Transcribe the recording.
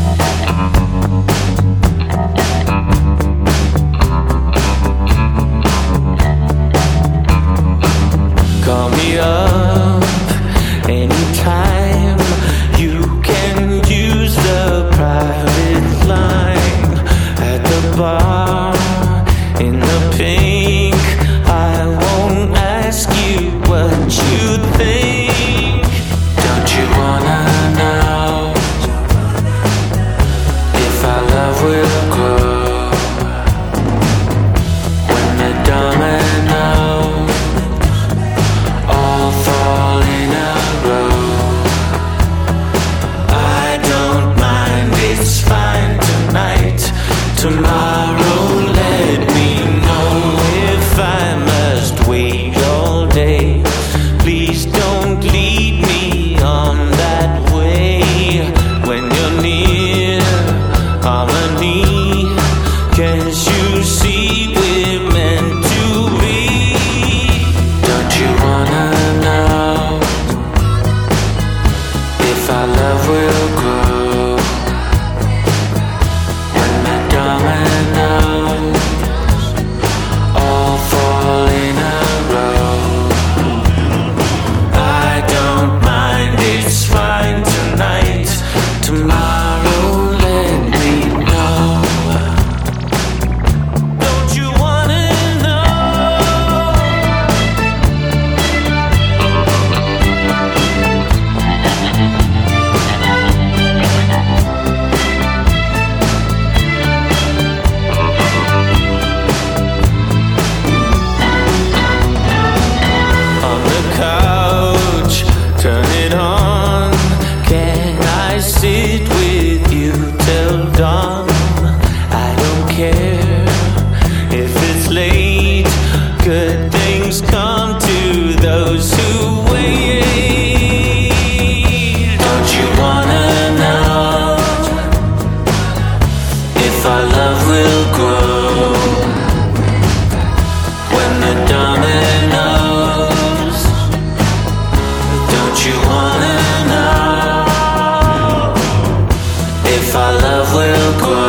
Call me up anytime. You can use the private line at the bar in the pink. I won't ask you what you think. Don't you wanna know if our love will grow when the dominoes all fall in a row? I don't mind, it's fine tonight. Tomorrow let me know if I must wait all day. Please don't lead me on that way. When you're near harmony, can't you see we're meant to be? Don't you wanna know if our love will grow when the dominoes all fall in a row? I don't mind, it's fine tonight. Tomorrow let me know. Don't you wanna know? On the couch, turn it on. Can I sit with you till dawn? I don't care if it's late. Good things come to those who wait. Don't you wanna know if our love will grow when the dominoes? Don't you wanna know if our love will grow